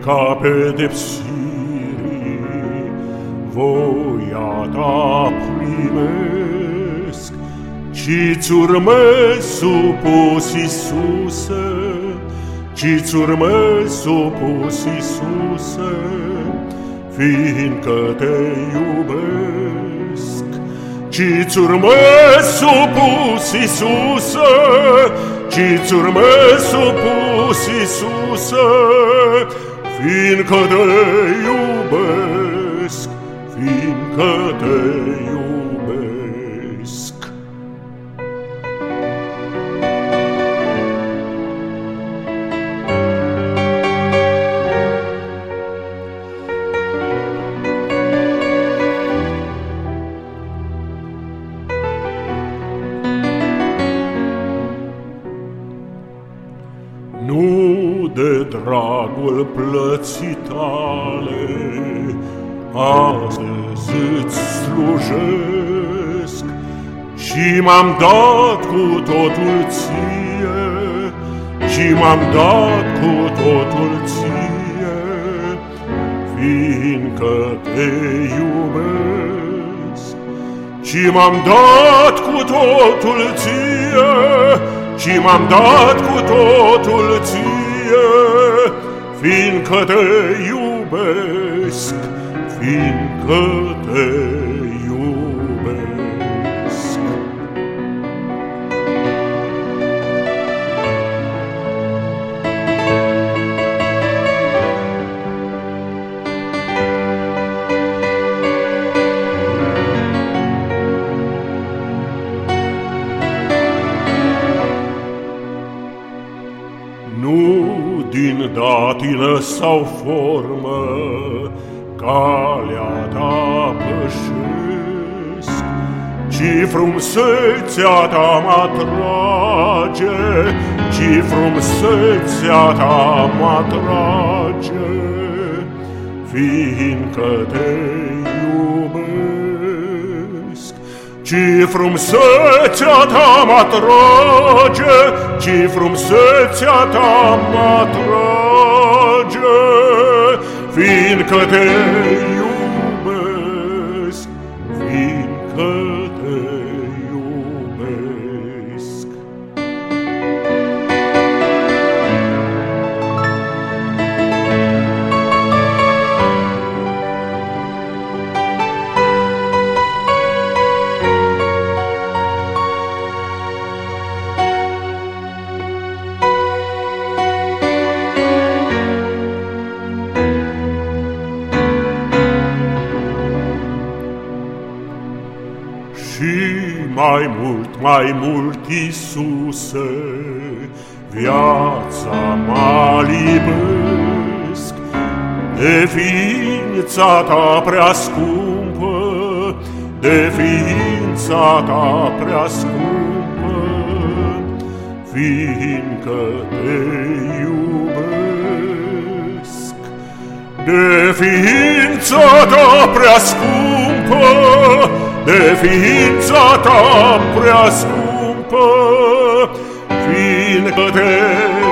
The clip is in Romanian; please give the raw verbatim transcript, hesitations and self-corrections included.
frica pedepsirii, voia ta primesc, ci-ți urmez supus, Iisuse, ci-ți urmez supus, Iisuse, fiindcă te iubesc. Ci-ți urmez supus, Iisuse, ci-ți urmez supus, Iisuse, fiindcă te iubesc, fiindcă te iubesc. Nu de dragul plății tale astăzi îți slujesc, și m-am dat cu totul ție, și m-am dat cu totul ție, fiindcă te iubesc. Și m-am dat cu totul ție, și m-am dat cu totul ție, fiindcă te iubesc, fiindcă te iubesc. Nu din datină sau formă calea ta pășesc, ci frumusețea ta m-atrage, ci frumusețea ta m-atrage, fiindcă te iubesc. Ci frumusețea ta m-atrage, ci frumusețea ta m-atrage, fiindcă te iubesc, fiindcă te iubesc. Și mai mult, mai mult, Iisuse, viața mă libesc de ființa ta prea scumpă, de ființa ta prea scumpă, fiindcă te iubesc. De ființa ta prea scumpă, de ființa ta prea scumpă, fiindcă te